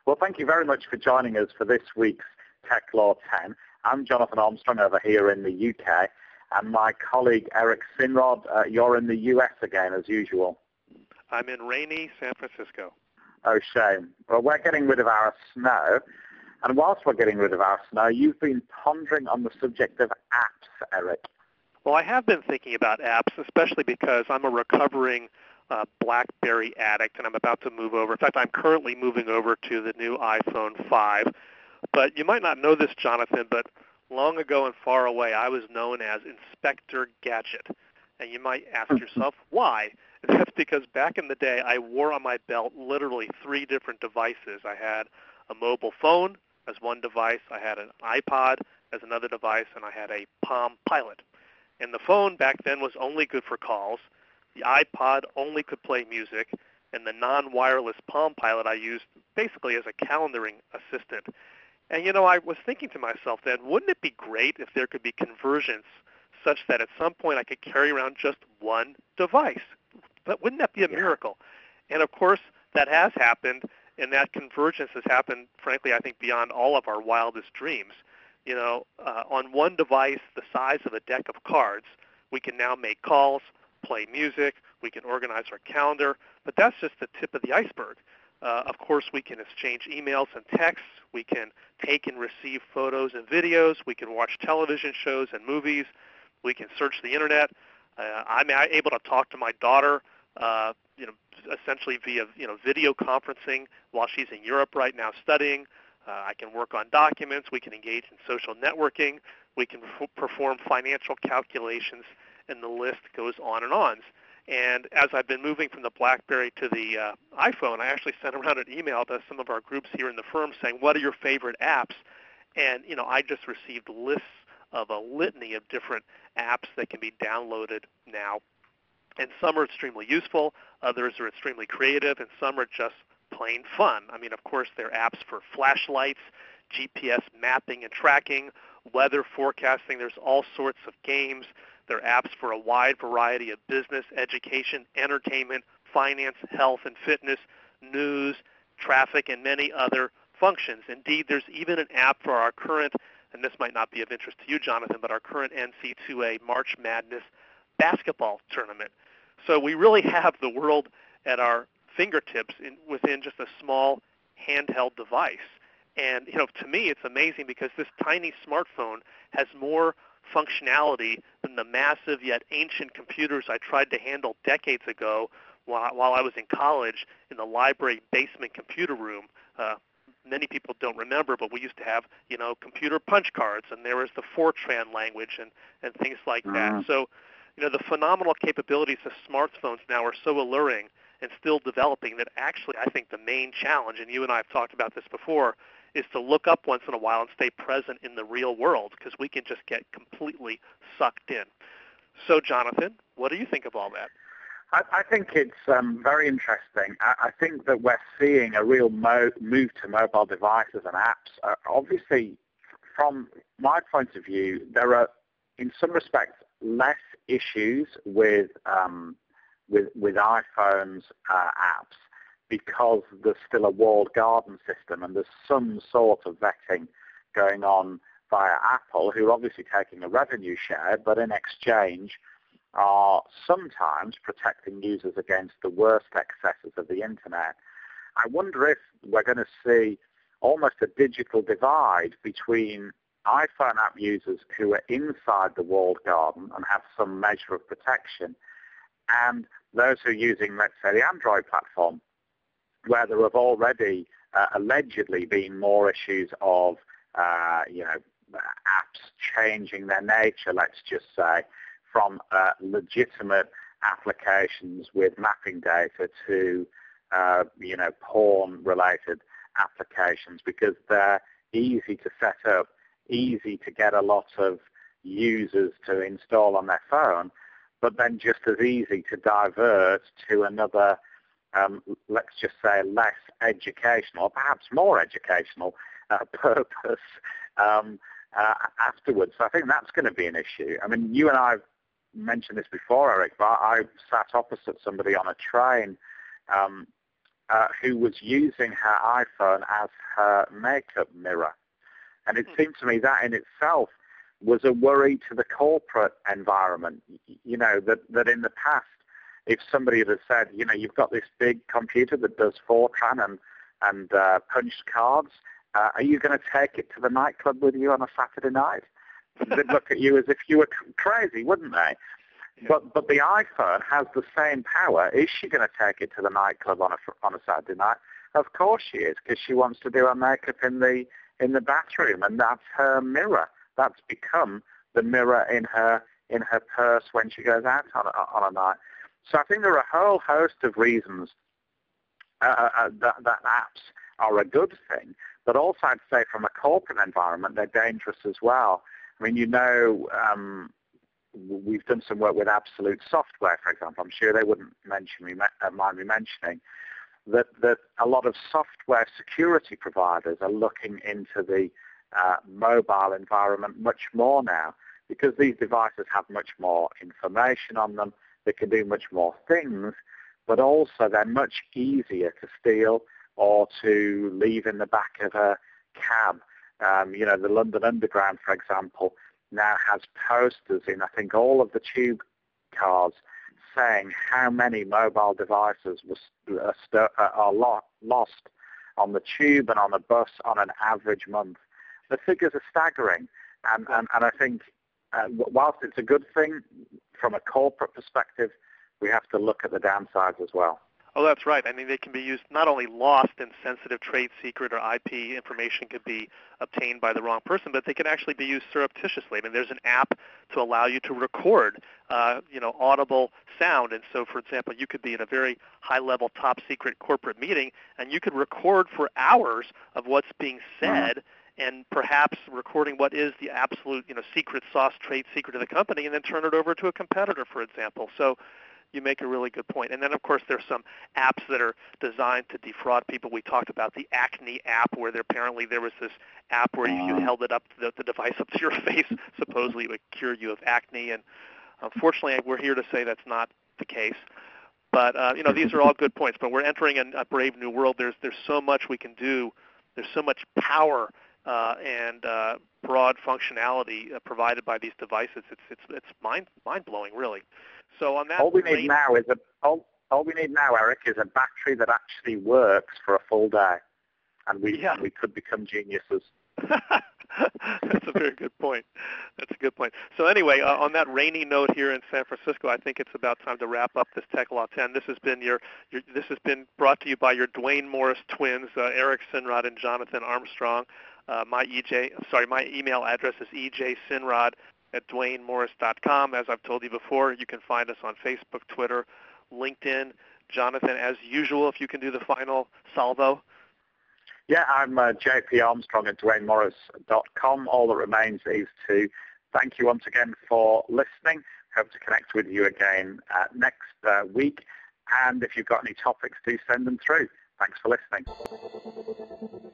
Well, thank you very much for joining us for this week's Tech Law 10. I'm Jonathan Armstrong over here in the UK, and my colleague Eric Sinrod, you're in the US again, as usual. I'm in rainy San Francisco. Oh, shame. Well, we're getting rid of our snow, and whilst we're getting rid of our snow, you've been pondering on the subject of apps, Eric. Well, I have been thinking about apps, especially because I'm a recovering BlackBerry addict, and I'm about to move over. In fact, I'm currently moving over to the new iPhone 5. But you might not know this, Jonathan, but long ago and far away, I was known as Inspector Gadget. And you might ask yourself, why? That's because back in the day, I wore on my belt literally 3 different devices. I had a mobile phone as one device, I had an iPod as another device, and I had a Palm Pilot. And the phone back then was only good for calls. The iPod only could play music, and the non-wireless Palm Pilot I used basically as a calendaring assistant. And, I was thinking to myself then, wouldn't it be great if there could be convergence such that at some point I could carry around just one device? But wouldn't that be a miracle? And, of course, that has happened, and that convergence has happened, frankly, I think beyond all of our wildest dreams. On one device the size of a deck of cards, we can now make calls, play music, we can organize our calendar, but that's just the tip of the iceberg. Of course, we can exchange emails and texts, we can take and receive photos and videos, we can watch television shows and movies, we can search the internet. I'm able to talk to my daughter, essentially via video conferencing while she's in Europe right now studying. I can work on documents, we can engage in social networking, we can perform financial calculations, and the list goes on and on. And as I've been moving from the BlackBerry to the iPhone, I actually sent around an email to some of our groups here in the firm saying, what are your favorite apps? And, I just received lists of a litany of different apps that can be downloaded now. And some are extremely useful, others are extremely creative, and some are just plain fun. I mean, of course, there are apps for flashlights, GPS mapping and tracking, weather forecasting. There's all sorts of games. There are apps for a wide variety of business, education, entertainment, finance, health and fitness, news, traffic, and many other functions. Indeed, there's even an app for our current, and this might not be of interest to you, Jonathan, but our current NC2A March Madness basketball tournament. So we really have the world at our fingertips within just a small handheld device. And, to me, it's amazing because this tiny smartphone has more functionality than the massive yet ancient computers I tried to handle decades ago while I was in college in the library basement computer room. Many people don't remember, but we used to have, computer punch cards, and there was the Fortran language and things like that. So, the phenomenal capabilities of smartphones now are so alluring and still developing that actually I think the main challenge, and you and I have talked about this before, is to look up once in a while and stay present in the real world because we can just get completely sucked in. So, Jonathan, what do you think of all that? I think it's very interesting. I think that we're seeing a real move to mobile devices and apps. Obviously, from my point of view, there are, in some respects, less issues with iPhone's apps because there's still a walled garden system and there's some sort of vetting going on via Apple, who are obviously taking a revenue share, but in exchange are sometimes protecting users against the worst excesses of the internet. I wonder if we're going to see almost a digital divide between iPhone app users who are inside the walled garden and have some measure of protection and those who are using, let's say, the Android platform, where there have already allegedly been more issues of, apps changing their nature, let's just say, from legitimate applications with mapping data to, porn-related applications because they're easy to set up, easy to get a lot of users to install on their phone, but then just as easy to divert to another, let's just say, less educational, or perhaps more educational purpose afterwards. So I think that's going to be an issue. I mean, you and I have mentioned this before, Eric, but I sat opposite somebody on a train who was using her iPhone as her makeup mirror. And it seemed to me that in itself was a worry to the corporate environment. You know, that in the past, if somebody had said, you know, you've got this big computer that does Fortran and punched cards, are you going to take it to the nightclub with you on a Saturday night? They'd look at you as if you were crazy, wouldn't they? Yeah. But the iPhone has the same power. Is she going to take it to the nightclub on a Saturday night? Of course she is, because she wants to do her makeup in the bathroom, and that's her mirror. That's become the mirror in her purse when she goes out on a night. So I think there are a whole host of reasons that apps are a good thing, but also I'd say from a corporate environment they're dangerous as well. I mean, you know, we've done some work with Absolute Software, for example. I'm sure they wouldn't mind me mentioning that a lot of software security providers are looking into the mobile environment much more now, because these devices have much more information on them. They can do much more things, but also they're much easier to steal or to leave in the back of a cab. You know, the London Underground, for example, now has posters in, I think, all of the tube cars saying how many mobile devices are lost on the tube and on a bus on an average month. The figures are staggering, and I think whilst it's a good thing from a corporate perspective, we have to look at the downsides as well. Oh, that's right. I mean, they can be used not only lost in sensitive trade secret or IP information could be obtained by the wrong person, but they can actually be used surreptitiously. I mean, there's an app to allow you to record, audible sound. And so, for example, you could be in a very high-level, top-secret corporate meeting, and you could record for hours of what's being said, and perhaps recording what is the absolute, secret sauce, trade secret of the company, and then turn it over to a competitor, for example. So you make a really good point. And then, of course, there's some apps that are designed to defraud people. We talked about the Acne app, where apparently there was this app where you held it up, the device up to your face. Supposedly it would cure you of acne. And unfortunately, we're here to say that's not the case. But, these are all good points. But we're entering a brave new world. There's so much we can do. There's so much power and broad functionality provided by these devices. It's mind-blowing, really. So on that, all we need now, Eric, is a battery that actually works for a full day, and we could become geniuses. That's a very good point. That's a good point. So anyway, on that rainy note here in San Francisco, I think it's about time to wrap up this Tech Law 10. This has been this has been brought to you by your Duane Morris twins, Eric Sinrod and Jonathan Armstrong. My email address is ejsinrod@duanemorris.com. As I've told you before, you can find us on Facebook, Twitter, LinkedIn. Jonathan, as usual, if you can do the final salvo. Yeah, I'm JP Armstrong at DuaneMorris.com. All that remains is to thank you once again for listening. Hope to connect with you again next week. And if you've got any topics, do send them through. Thanks for listening.